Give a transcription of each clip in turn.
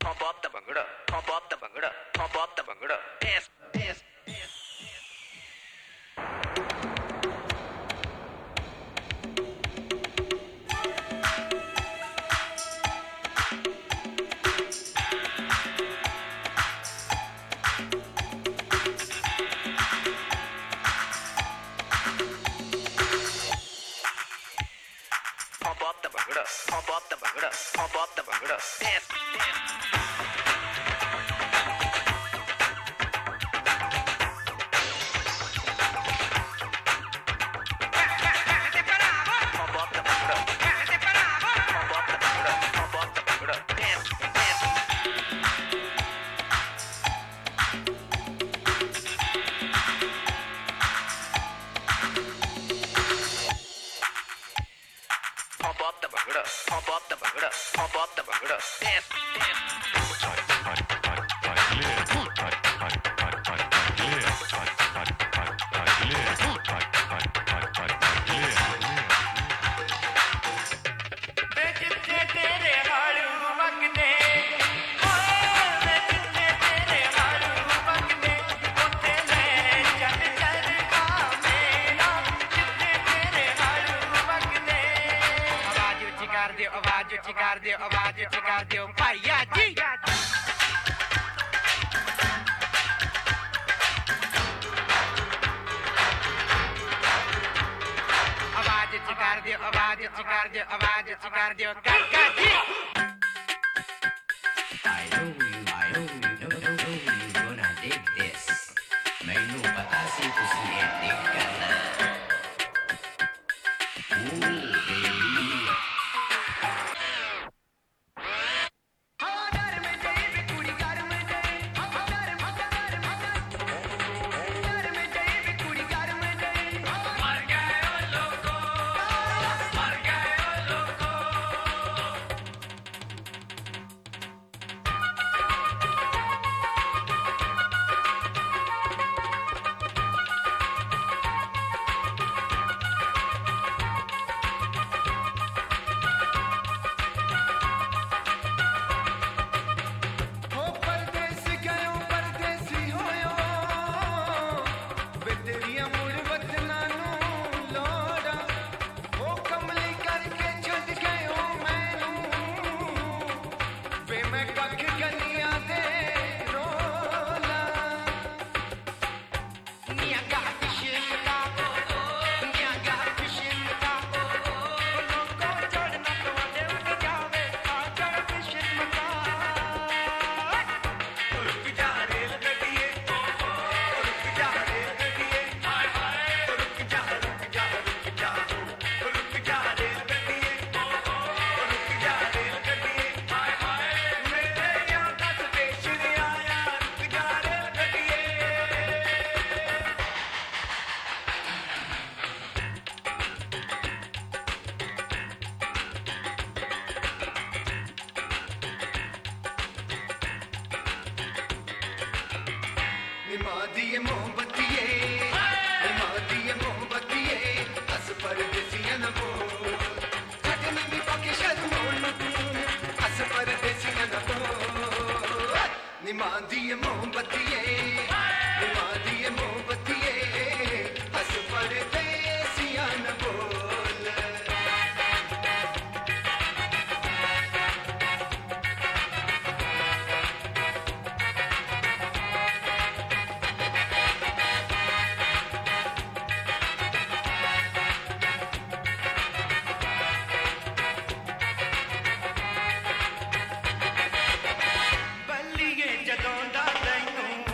pump up the bhangra, pump up the bhangra, pump up the bhangra. Dance, dance, dance. Pump up the bhangra, pump up the bhangra, pump up the bhangra. Dance, dance. Pump up the bhangra, pump up the bhangra, pump up the bhangra. Dance, dance. Pump up the bhangra, pump up the bhangra, pump up the bhangra. Dance, dance. जितने तेरे हाड़ू वगने ओए जितने तेरे हाड़ू वगने उतने मैं चल चल का मेरा जितने तेरे हाड़ू वगने आवाज ऊंची कर दियो आवाज ऊंची कर दियो आवाज ऊंची कर दियो भैया जी आवाज ऊंची कर दियो आवाज ऊंची कर दियो आवाज ऊंची कर दियो काका जी I know you gonna dig this. मैनू पता सी तुसी ये dig करना. Ooh, baby. हो परदेसी गयो परदेसी होयो वे तेरिया मुड़ वतना नू लोड़ा हो कमली करके छड़ गयो मैनू वे मैं कख कनिया दे रोला निया गा फिशिंग का निया गा फिशिंग का लोगों चढ़ना तो दे उठ जावे आ चढ़ फिशिंग का रुक जा रेल गड्डिए रुक जा रेल गड्डिए हाय हाय रुक जा रुक जा रुक जा रुक जा रेल गड्डिए रुक जा रेल गड्डिए हाय हाय मेरे यहाँ का स्टेशन आया रुक जा रेल गड्डिए निमादिए मोहब्बतिए निमादिए मोहब्बतिए हस परदेसियां न बोल खटनी भी पके शर्मों तू हस परदेसियां न बोल निमादिए मोहब्बतिए निमादिए मोहब्बतिए हस परदेसियां न बोल बल्लिए जदों दा तैनू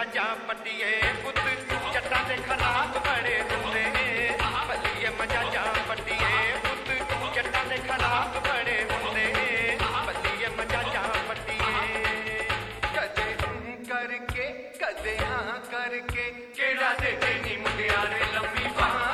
ਮਜਾਜਾਂ ਪੱਟੀਏ ਪੁੱਤ ਜੱਟਾਂ ਦੇ ਖਰਾਬ ਬੜੇ ਹੁੰਦੇ ਬੱਲੀਏ ਮਜਾਜਾਂ ਪੱਟੀਏ ਪੁੱਤ ਜੱਟਾਂ ਦੇ ਖਰਾਬ ਬੜੇ ਹੁੰਦੇ ਬੱਲੀਏ ਮਜਾਜਾਂ ਪੱਟੀਏ ਕਦੇ ਕਰਕੇ ਕਦੇ ਹਾਂ ਕਰਕੇ ਕਿਹੜਾ ਦੇ ਨੀ ਮੁੰਡਿਆਰੇ ਲੰਮੀ ਬਾਂਹ